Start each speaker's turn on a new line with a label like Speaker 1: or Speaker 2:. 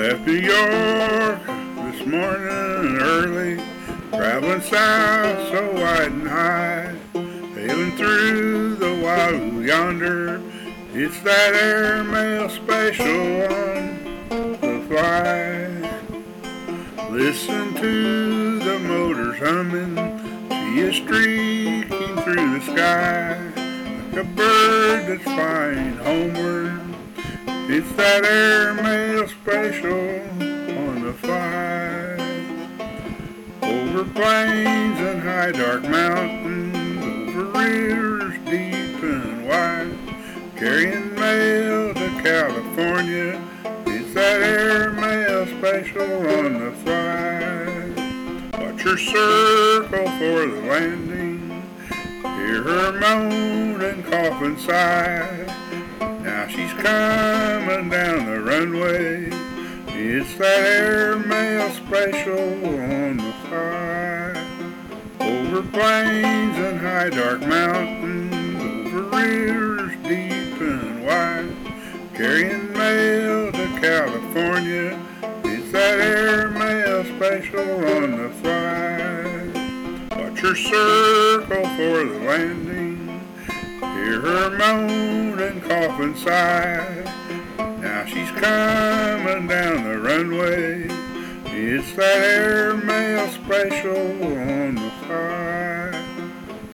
Speaker 1: Left New York this morning early, traveling south so wide and high, sailing through the wild yonder. It's that airmail special on the fly. Listen to the motors humming, see it streaking through the sky, like a bird that's flying homeward. It's that airmail special on the fly. Over plains and high dark mountains, over rivers deep and wide, carrying mail to California. It's that airmail special on the fly. Watch her circle for the landing, hear her moan and cough and sigh. Now she's coming down the runway. It's that airmail special on the fly. Over plains and high dark mountains, over rivers deep and wide, carrying mail to California. It's that airmail special on the fly. Watch her circle for the landing, hear her moan and cough and sigh. Now she's coming down the runway. It's that airmail special on the fly.